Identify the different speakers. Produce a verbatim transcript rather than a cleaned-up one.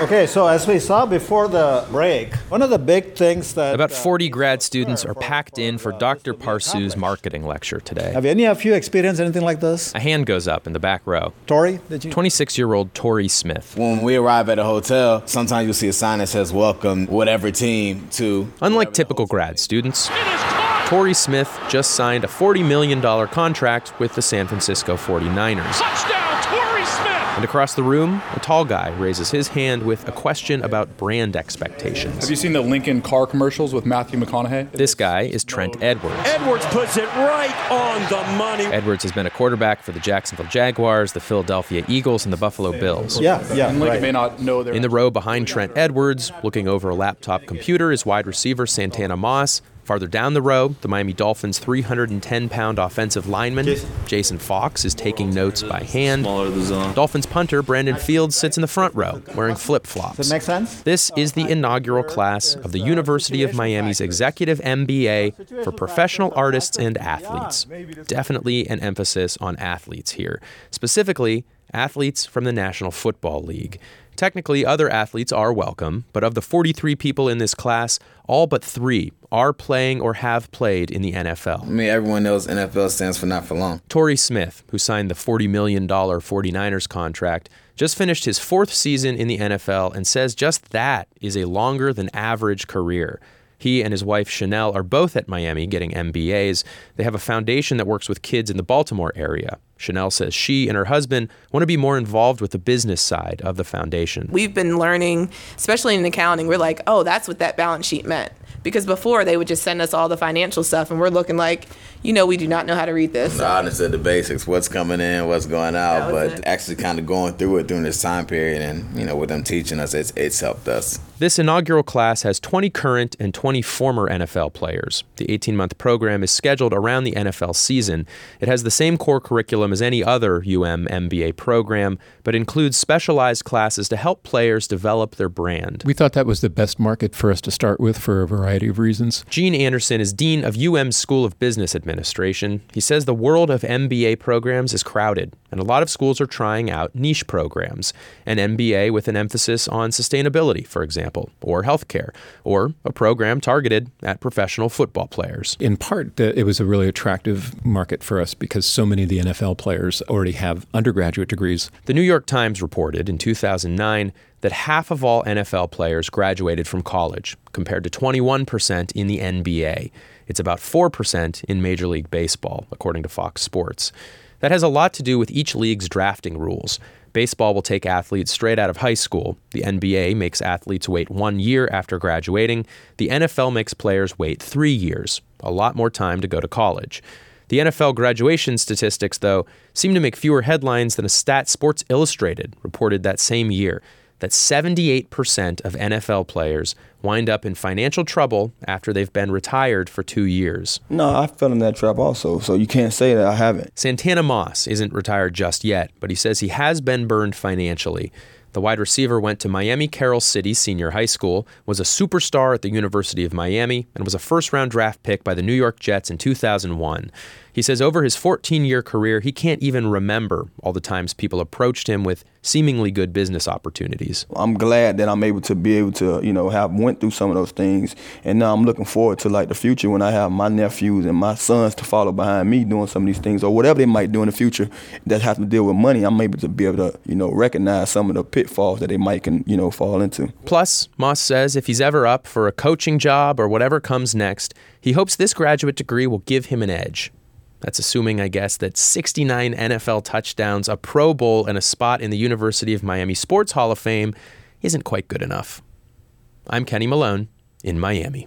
Speaker 1: Okay, so as we saw before the break, one of the big things that...
Speaker 2: About forty grad students are packed in for Doctor Parsu's marketing lecture today.
Speaker 1: Have any of you experienced anything like this?
Speaker 2: A hand goes up in the back row.
Speaker 1: Tori, did you?
Speaker 2: twenty-six-year-old Tori Smith.
Speaker 3: When we arrive at a hotel, sometimes you'll see a sign that says, welcome whatever team to...
Speaker 2: Unlike typical grad students, Tori Smith just signed a forty million dollars contract with the San Francisco forty-niners.
Speaker 4: Touchdown, Tori Smith!
Speaker 2: And across the room, a tall guy raises his hand with a question about brand expectations.
Speaker 5: Have you seen the Lincoln car commercials with Matthew McConaughey?
Speaker 2: This guy is Trent Edwards.
Speaker 4: Edwards puts it right on the money.
Speaker 2: Edwards has been a quarterback for the Jacksonville Jaguars, the Philadelphia Eagles, and the Buffalo Bills.
Speaker 1: Yeah, yeah,
Speaker 5: And Lincoln
Speaker 1: right.
Speaker 5: may not know their...
Speaker 2: In the row behind Trent Edwards, looking over a laptop computer, is wide receiver Santana Moss. Farther down the row, the Miami Dolphins' three hundred ten pound offensive lineman, Jason. Jason Fox, is taking notes by hand. Dolphins punter Brandon Fields sits in the front row, wearing flip-flops.
Speaker 1: Does that make sense?
Speaker 2: This is the inaugural class of the University of Miami's Executive M B A for professional artists and athletes. Definitely an emphasis on athletes here. Specifically, athletes from the National Football League. Technically, other athletes are welcome, but of the forty-three people in this class, all but three are playing or have played in the N F L.
Speaker 3: I mean, everyone knows N F L stands for not for long.
Speaker 2: Tori Smith, who signed the forty million dollars forty-niners contract, just finished his fourth season in the N F L and says just that is a longer than average career. He and his wife, Chanel, are both at Miami getting M B As. They have a foundation that works with kids in the Baltimore area. Chanel says she and her husband want to be more involved with the business side of the foundation.
Speaker 6: We've been learning, especially in accounting, we're like, oh, that's what that balance sheet meant. Because before, they would just send us all the financial stuff, and we're looking like, you know, we do not know how to read this.
Speaker 3: I understood the basics, what's coming in, what's going out, but
Speaker 6: it.
Speaker 3: actually kind of going through it during this time period and, you know, with them teaching us, it's, it's helped us.
Speaker 2: This inaugural class has twenty current and twenty former N F L players. The eighteen-month program is scheduled around the N F L season. It has the same core curriculum as any other U M M B A program, but includes specialized classes to help players develop their brand.
Speaker 7: We thought that was the best market for us to start with for a variety of reasons.
Speaker 2: Gene Anderson is dean of U M's School of Business Administration. He says the world of M B A programs is crowded, and a lot of schools are trying out niche programs. An M B A with an emphasis on sustainability, for example, or healthcare, or a program targeted at professional football players.
Speaker 7: In part, it was a really attractive market for us because so many of the N F L players already have undergraduate degrees.
Speaker 2: The New York Times reported in two thousand nine that half of all N F L players graduated from college, compared to twenty-one percent in the N B A. It's about four percent in Major League Baseball, according to Fox Sports. That has a lot to do with each league's drafting rules. Baseball will take athletes straight out of high school. The N B A makes athletes wait one year after graduating. The N F L makes players wait three years, a lot more time to go to college. The N F L graduation statistics, though, seem to make fewer headlines than a stat Sports Illustrated reported that same year, that seventy-eight percent of N F L players wind up in financial trouble after they've been retired for two years.
Speaker 8: No, I fell in that trap also, so you can't say that I haven't.
Speaker 2: Santana Moss isn't retired just yet, but he says he has been burned financially. The wide receiver went to Miami Carroll City Senior High School, was a superstar at the University of Miami, and was a first-round draft pick by the New York Jets in two thousand one. He says over his fourteen-year career, he can't even remember all the times people approached him with seemingly good business opportunities.
Speaker 8: I'm glad that I'm able to be able to, you know, have went through some of those things, and now I'm looking forward to like the future when I have my nephews and my sons to follow behind me doing some of these things or whatever they might do in the future that has to deal with money. I'm able to be able to, you know, recognize some of the pitfalls that they might can, you know, fall into.
Speaker 2: Plus, Moss says if he's ever up for a coaching job or whatever comes next, he hopes this graduate degree will give him an edge. That's assuming, I guess, that sixty-nine N F L touchdowns, a Pro Bowl, and a spot in the University of Miami Sports Hall of Fame isn't quite good enough. I'm Kenny Malone in Miami.